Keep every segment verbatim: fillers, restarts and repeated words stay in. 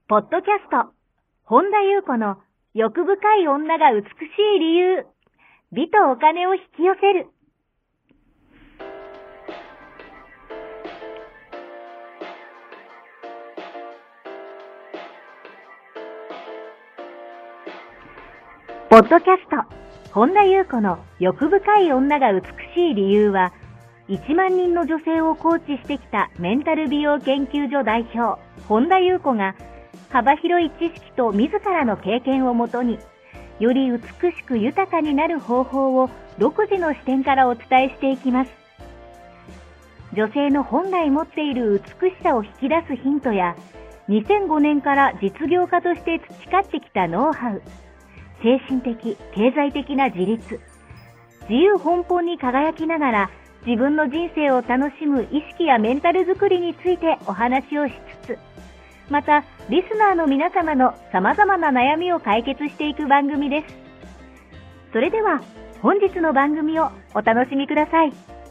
ポッドキャスト、本田裕子の欲深い女が美しい理由、美とお金を引き寄せる。ポッドキャスト、本田裕子の欲深い女が美しい理由は、いちまんにんの女性をコーチしてきたメンタル美容研究所代表、本田裕子が、幅広い知識と自らの経験をもとに、より美しく豊かになる方法を独自の視点からお伝えしていきます。女性の本来持っている美しさを引き出すヒントや、にせんごねんから実業家として培ってきたノウハウ、精神的、経済的な自立、自由奔放に輝きながら自分の人生を楽しむ意識やメンタルづくりについてお話をしつつ、またリスナーの皆様の様々な悩みを解決していく番組です。それでは本日の番組をお楽しみください。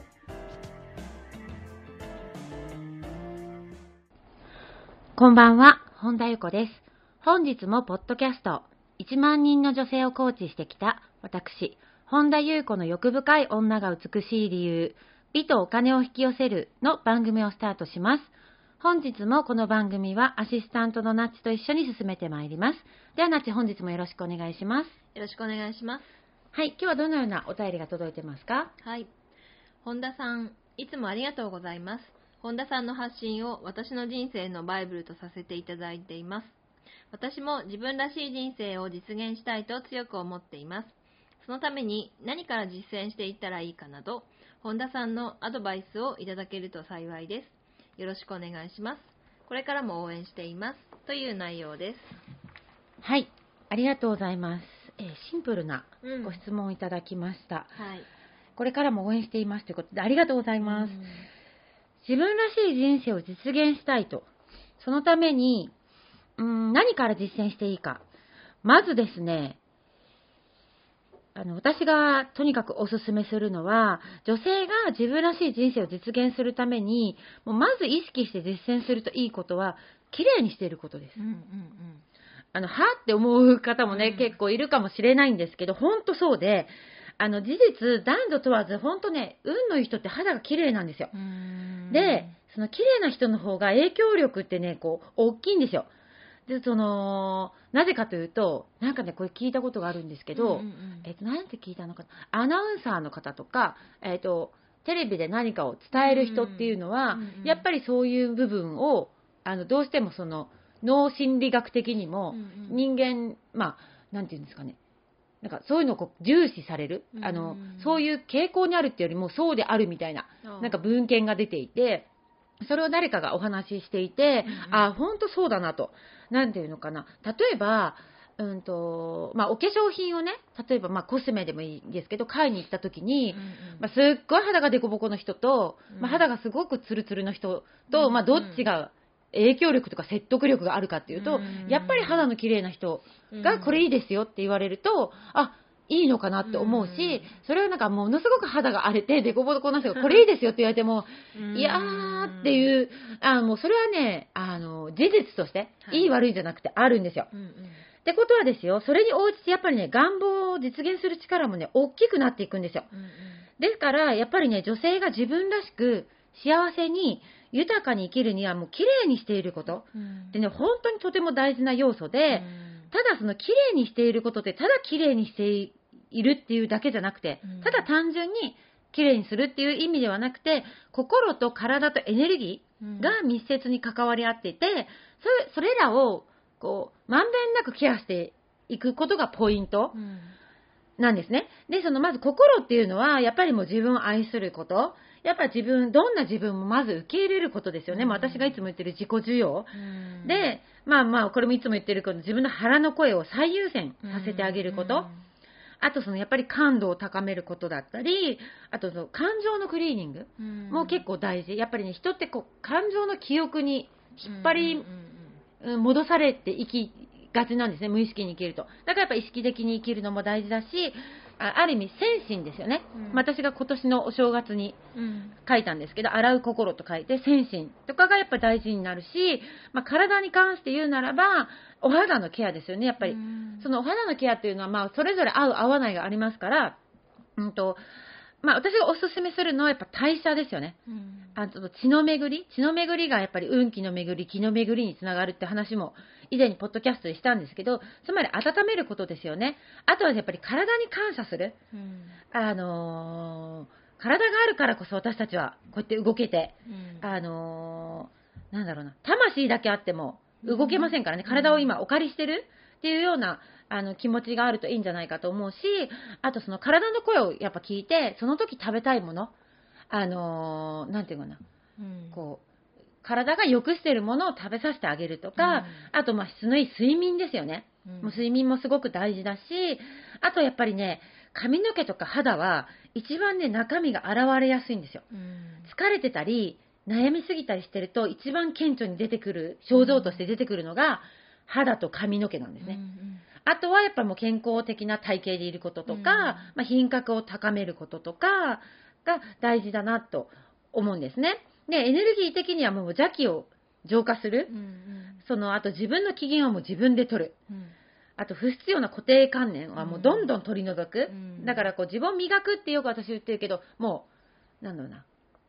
こんばんは、本田裕子です。本日もポッドキャスト、いちまんにんの女性をコーチしてきた私、本田裕子の欲深い女が美しい理由、美とお金を引き寄せるの番組をスタートします。本日もこの番組はアシスタントのナッチと一緒に進めてまいります。ではナッチ、本日もよろしくお願いします。 よろしくお願いします。 はい、今日はどのようなお便りが届いてますか？ はい。本田さん、いつもありがとうございます。本田さんの発信を私の人生のバイブルとさせていただいています。私も自分らしい人生を実現したいと強く思っています。そのために何から実践していったらいいかなど、本田さんのアドバイスをいただけると幸いです。よろしくお願いします。これからも応援しています。という内容です。 はい、ありがとうございます。えー、シンプルなご質問をいただきました。 うん、はい。 これからも応援していますということでありがとうございます。うん、自分らしい人生を実現したいと。そのために、うーん、何から実践していいか。まずですね、あの、私がとにかくお勧めするのは、女性が自分らしい人生を実現するために、もうまず意識して実践するといいことは、綺麗にしていることです。 うんうんうん、 あの、はって思う方もね、 うん、 結構いるかもしれないんですけど、本当そうで、あの、事実、男女問わず、本当ね、運のいい人って肌が綺麗なんですよ。で、その綺麗な人の方が影響力ってね、こう、大きいんですよ。で、その、なぜかというと、なんかね、これ聞いたことがあるんですけど、うんうんうん、えっと、なんて聞いたのかな、アナウンサーの方とか、えっと、テレビで何かを伝える人っていうのは、うんうん、やっぱりそういう部分を、あの、どうしてもその、脳心理学的にも、人間、うんうん、まあ、なんていうんですかね、なんかそういうのをこう重視される、うんうん、あの、そういう傾向にあるっていうよりも、そうであるみたいな、なんか文献が出ていて、それを誰かがお話ししていて、うんうん、あ、本当そうだなと。なんていうのかな。例えば、うんと、まあ、お化粧品をね、例えば、まあ、コスメでもいいんですけど、買いに行った時に、うんうん、まあ、すっごい肌がデコボコの人と、うん、まあ、肌がすごくツルツルの人と、うん、まあ、どっちが影響力とか説得力があるかっていうと、うん、やっぱり肌の綺麗な人がこれいいですよって言われると、あ、いいのかなって思うし、それをなんかものすごく肌が荒れてデコボコな人がこれいいですよって言われても、いやーっていう、あもうそれはね、あの、事実として、いい悪いじゃなくてあるんですよ。うんうん、ってことはですよ、それに応じてやっぱりね、願望を実現する力もね、大きくなっていくんですよ。うんうん、ですから、やっぱりね、女性が自分らしく幸せに豊かに生きるにはもう綺麗にしていること、うん、でね、本当にとても大事な要素で、うんただその綺麗にしていることってただ綺麗にしているっていうだけじゃなくて、ただ単純に綺麗にするっていう意味ではなくて、心と体とエネルギーが密接に関わり合っていて、それ、それらをこうまんべんなくケアしていくことがポイントなんですね。で、そのまず心っていうのはやっぱりもう自分を愛すること。やっぱ自分、どんな自分もまず受け入れることですよね。うん、私がいつも言ってる自己需要。うん、で、まあまあ、これもいつも言ってるけど、自分の腹の声を最優先させてあげること。うん、あと、そのやっぱり感度を高めることだったり、あとその感情のクリーニングも結構大事。やっぱりね、人ってこう、感情の記憶に引っ張り、戻されていきがちなんですね。無意識に生きると。だからやっぱ意識的に生きるのも大事だし、 あ, ある意味先進ですよね、 うん、 私が今年のお正月に書いたんですけど、うん、洗う心と書いて先進とかがやっぱり大事になるし、まあ、体に関して言うならばお肌のケアですよね。やっぱり、うん、そのお肌のケアっていうのはまあそれぞれ合う合わないがありますから、うんとまあ、私がおすすめするのはやっぱ代謝ですよね、うん、あと血の巡り血の巡りがやっぱり運気の巡り気の巡りにつながるって話も以前にポッドキャストでしたんですけど、つまり温めることですよね。あとはやっぱり体に感謝する、うん、あのー、体があるからこそ私たちはこうやって動けて、うん、あのー、なんだろうな、魂だけあっても動けませんからね、うん、体を今お借りしてるっていうようなあの気持ちがあるといいんじゃないかと思うし、あとその体の声をやっぱ聞いて、その時食べたいもの、あのー、なんていうかな、うん、こう体が良くしているものを食べさせてあげるとか、うん、あとまあ質のいい睡眠ですよね、うん、もう睡眠もすごく大事だし、あとやっぱりね、髪の毛とか肌は一番ね中身が現れやすいんですよ、うん、疲れてたり悩みすぎたりしてると一番顕著に出てくる症状として出てくるのが肌と髪の毛なんですね、うんうん、あとはやっぱもう健康的な体型でいることとか、うん、まあ、品格を高めることとかが大事だなと思うんですね。で、エネルギー的にはもう邪気を浄化する、うんうん、そのあと自分の機嫌をもう自分で取る、うん、あと不必要な固定観念はもうどんどん取り除く、うん、だからこう自分を磨くってよく私言ってるけど、もうなんだろうな、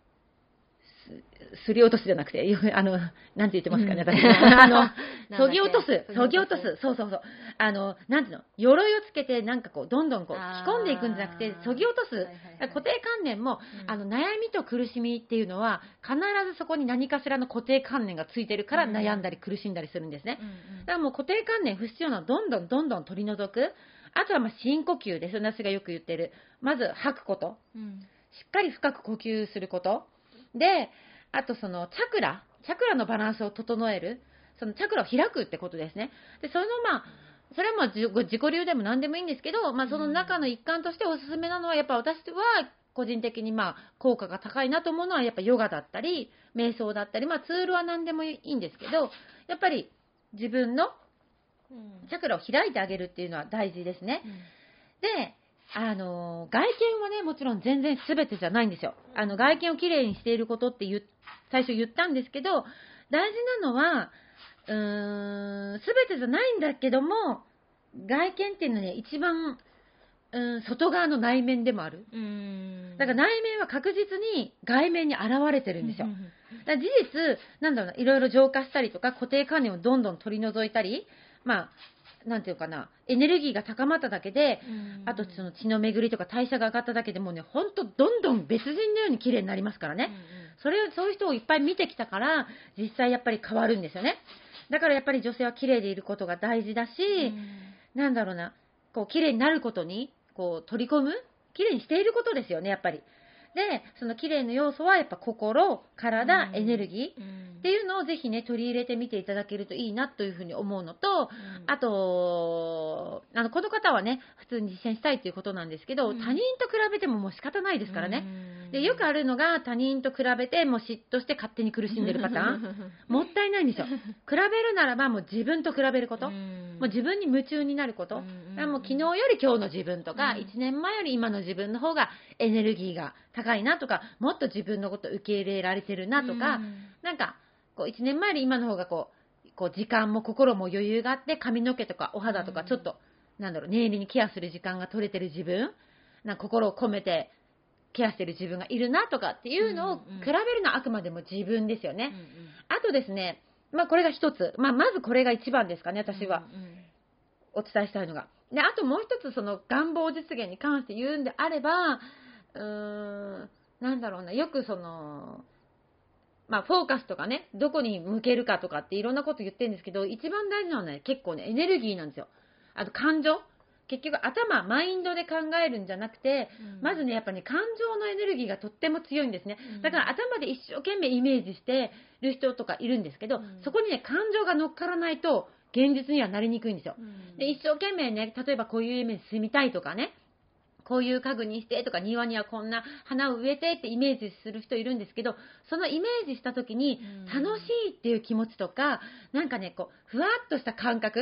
すり落とすじゃなくて、あの、なんて言ってますかね、私。あの、そぎ落とす、そぎ落とす、そうそうそう。あの、なんていうの、鎧をつけて、なんかこう、どんどんこう、着込んでいくんじゃなくて、そぎ落とす。はいはいはい、固定観念も、うん、あの、悩みと苦しみっていうのは、必ずそこに何かしらの固定観念がついてるから、悩んだり苦しんだりするんですね。うんうん、だからもう固定観念、不必要なのどんどんどんどん取り除く。あとはまあ深呼吸です。私がよく言ってる。まず吐くこと。うん、しっかり深く呼吸すること。で、あとそのチャクラ、チャクラのバランスを整える、そのチャクラを開くってことですね。で、そのまあ、それはまあ自己流でも何でもいいんですけど、まあその中の一環としておすすめなのは、やっぱ私は個人的にまあ効果が高いなと思うのは、やっぱヨガだったり、瞑想だったり、まあツールは何でもいいんですけど、やっぱり自分のチャクラを開いてあげるっていうのは大事ですね。で、あの外見はね、もちろん全然全てじゃないんですよ。あの外見をきれいにしていることって言最初言ったんですけど、大事なのはうーん全てじゃないんだけども、外見っていうのはね、一番うん外側の内面でもある。うーんだから内面は確実に外面に現れてるんですよ。だから事実なんだろうな、いろいろ浄化したりとか固定観念をどんどん取り除いたり、まあなんていうかな、エネルギーが高まっただけで、あとその血の巡りとか代謝が上がっただけでもうね、ほんとどんどん別人のように綺麗になりますからね。うんうん、それをそういう人をいっぱい見てきたから、実際やっぱり変わるんですよね。だからやっぱり女性は綺麗でいることが大事だし、うん、なんだろうな、こう綺麗になることにこう取り込む、綺麗にしていることですよね、やっぱり。で、その綺麗の要素はやっぱ心、体、うん、エネルギーっていうのをぜひね取り入れてみていただけるといいなというふうに思うのと、うん、あとあのこの方はね普通に実践したいということなんですけど、うん、他人と比べてももう仕方ないですからね。うん、でよくあるのが他人と比べてもう嫉妬して勝手に苦しんでるパターンもったいないんですよ。比べるならばもう自分と比べること、うん、もう自分に夢中になること、うん、だからもう昨日より今日の自分とか、うん、いちねんまえより今の自分の方がエネルギーが高いなとか、もっと自分のこと受け入れられてるなとか、うん、なんかこういちねんまえより今の方がこう、こう時間も心も余裕があって、髪の毛とかお肌とかちょっと、うん、なんだろう、念入りにケアする時間が取れてる自分、なんか心を込めてケアしてる自分がいるなとかっていうのを比べるのはあくまでも自分ですよね。うんうん、あとですね、まあこれが一つ、まあまずこれが一番ですかね、私はお伝えしたいのが。で、あともう一つその願望実現に関して言うんであれば、うーん、なんだろうな、よくその、まあ、フォーカスとかね、どこに向けるかとかっていろんなこと言ってるんですけど、一番大事なのはね、結構ね、エネルギーなんですよ。あと感情。結局頭、マインドで考えるんじゃなくて、うん、まずね、やっぱね、感情のエネルギーがとっても強いんですね。だから頭で一生懸命イメージしてる人とかいるんですけど、うん、そこにね、感情が乗っからないと、現実にはなりにくいんですよ。うん、で、一生懸命ね、例えばこういうイメージ住みたいとかね、こういう家具にしてとか、庭にはこんな花を植えてってイメージする人いるんですけど、そのイメージした時に楽しいっていう気持ちとか、なんかね、こうふわっとした感覚、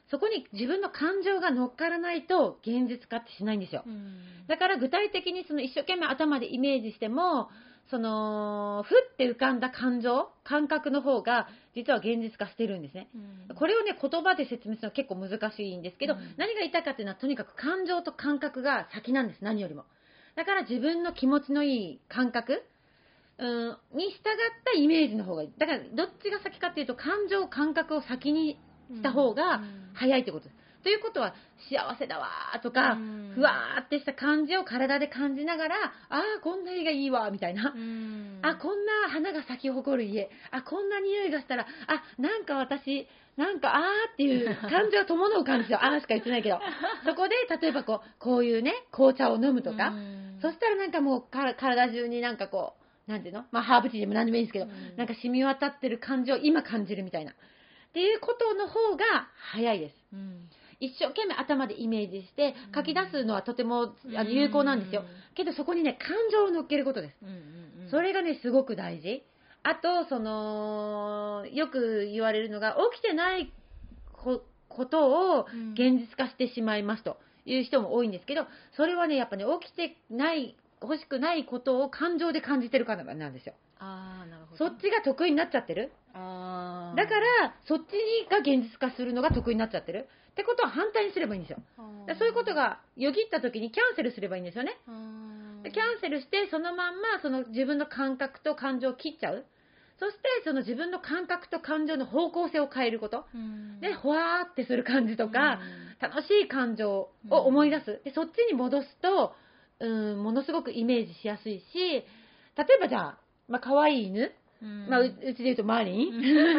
そこに自分の感情が乗っからないと現実化ってしないんですよ。だから具体的にその一生懸命頭でイメージしても、そのふって浮かんだ感情、感覚の方が実は現実化してるんですね。これをね、言葉で説明するのは結構難しいんですけど、何が言いたいかっていうのは、とにかく感情と感覚が先なんです、何よりも。だから自分の気持ちのいい感覚うん、に従ったイメージの方がいい。だからどっちが先かっていうと、感情感覚を先にした方が早いってことです。うん、ということは、幸せだわーとか、うん、ふわーってした感じを体で感じながら、あーこんな家がいいわみたいな、うん、あこんな花が咲き誇る家、あこんな匂いがしたら、あなんか私なんかあーっていう感情が伴う感じよ。あーしか言ってないけど、そこで例えばこうこういうね紅茶を飲むとか、うん、そしたらなんかもうか体中になんかこうなんていうの、まあ、ハーブティーでも何でもいいんですけど、うん、なんか染み渡ってる感じを今感じるみたいなっていうことの方が早いです、うん、一生懸命頭でイメージして書き出すのはとても有効なんですよ、うん、けどそこにね感情を乗っけることです、うんうんうん、それがねすごく大事。あとそのよく言われるのが、起きてないことを現実化してしまいますという人も多いんですけど、それはねやっぱね起きてない欲しくないことを感情で感じてるからなんですよ。あー、なるほど。そっちが得意になっちゃってる。あー、だからそっちが現実化するのが得意になっちゃってるってことは反対にすればいいんですよ。だそういうことがよぎった時にキャンセルすればいいんですよね。でキャンセルしてそのまんまその自分の感覚と感情を切っちゃう。そしてその自分の感覚と感情の方向性を変えること、でほわーってする感じとか楽しい感情を思い出す。でそっちに戻すとうん、ものすごくイメージしやすいし、例えばじゃあ、まあ、可愛い犬、うん、まあ、うちで言うとマリン、うん、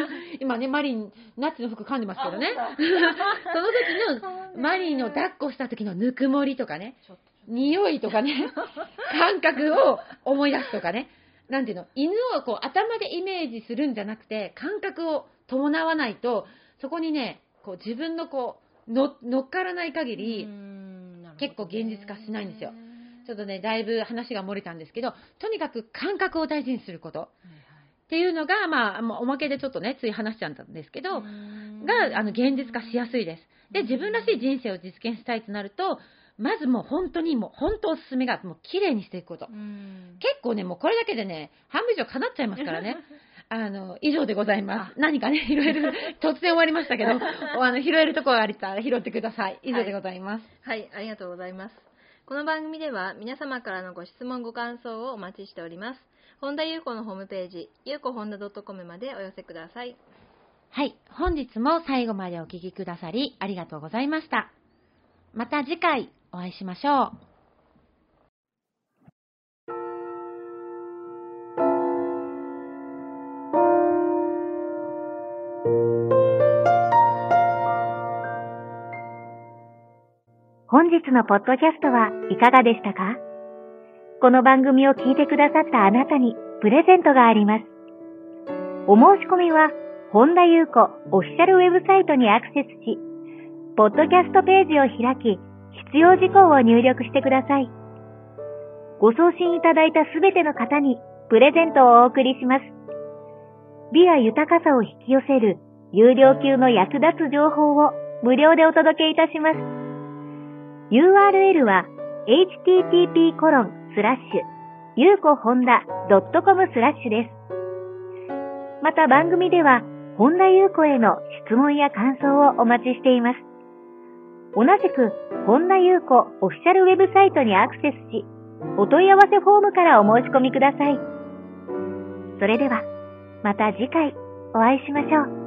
今ねマリンナッツの服噛んでますけどねその時のマリンを抱っこした時のぬくもりとかね、匂いとかね感覚を思い出すとかね、なんていうの、犬をこう頭でイメージするんじゃなくて感覚を伴わないと、そこにねこう自分のこう の, 乗っからない限り結構現実化しないんですよ。ちょっとねだいぶ話が漏れたんですけど、とにかく感覚を大事にすることっていうのが、まあ、おまけでちょっとねつい話しちゃったんですけど、があの現実化しやすいです。で自分らしい人生を実現したいとなると、まずもう本当にもう本当おすすめがもう綺麗にしていくこと。結構ねもうこれだけでね半分以上叶っちゃいますからねあの以上でございます。何かね拾える突然終わりましたけどあの拾えるところがあったら拾ってください。以上でございます。 はい、はい、ありがとうございます。この番組では皆様からのご質問ご感想をお待ちしております。本田裕子のホームページ、ゆうこ本田 .com までお寄せください。 はい、本日も最後までお聞きくださりありがとうございました。また次回お会いしましょう。 本日のポッドキャストはいかがでしたか？この番組を聞いてくださったあなたにプレゼントがあります。お申し込みは本田裕子オフィシャルウェブサイトにアクセスし、ポッドキャストページを開き、必要事項を入力してください。ご送信いただいたすべての方にプレゼントをお送りします。美や豊かさを引き寄せる有料級の役立つ情報を無料でお届けいたします。ユーアールエル は エイチティーティーピーコロンスラッシュゆうこほんだ ドットコム スラッシュです。また番組では本田裕子への質問や感想をお待ちしています。同じく本田裕子オフィシャルウェブサイトにアクセスし、お問い合わせフォームからお申し込みください。それではまた次回お会いしましょう。